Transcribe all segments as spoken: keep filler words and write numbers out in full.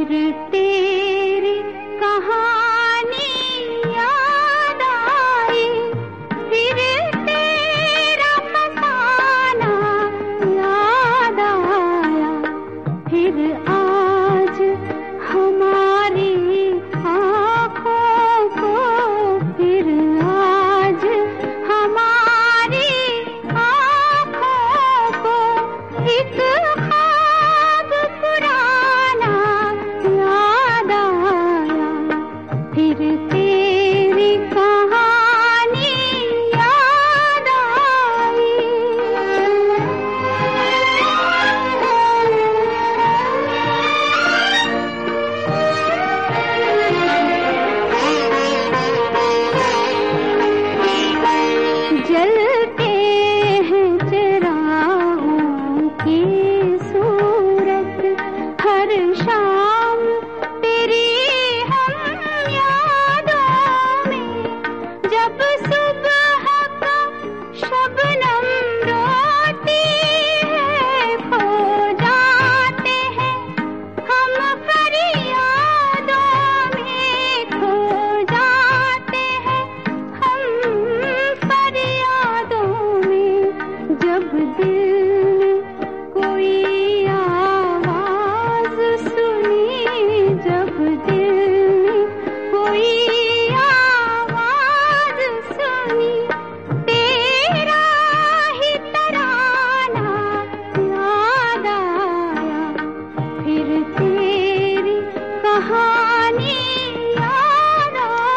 फिर तेरी कहानी याद आई, फिर तेरा फसाना याद आया, फिर आज हमारी आँखों को, फिर आज हमारी आँखों को एक ख्वाब पुराना याद आया, फिर तेरी कहानी याद आई। जलते हैं चिरागों की सूरत, हर शाम तेरी हम यादों में, जब सुबह का शबनम रोती है, खो जाते हैं हम फरियादों में, खो जाते हैं हम फरियादों में, जब दिल ने कोई आवाज सुनी, जब दिल ने कोई आवाज सुनी, तेरा ही तराना याद आया, फिर तेरी कहानी याद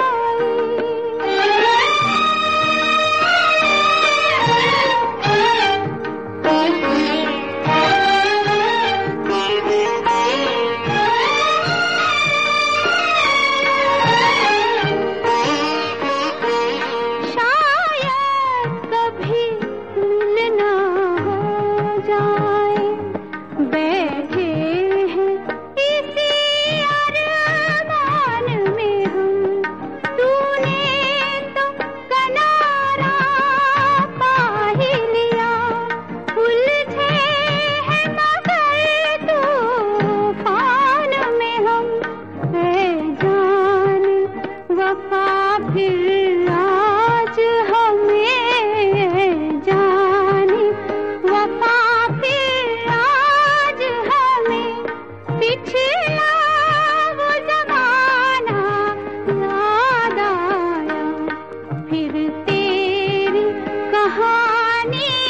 शायद कभी मिलना हो जाए, बैठे हैं इसी अरमान में हम, तूने तो किनारा पा ही लिया, उलझे हैं मगर तूफान में हम, है जान वफा फिर आज हमें, जानी वफा फिर आज हमें, पिछला वो जमाना याद आया, फिर तेरी कहानी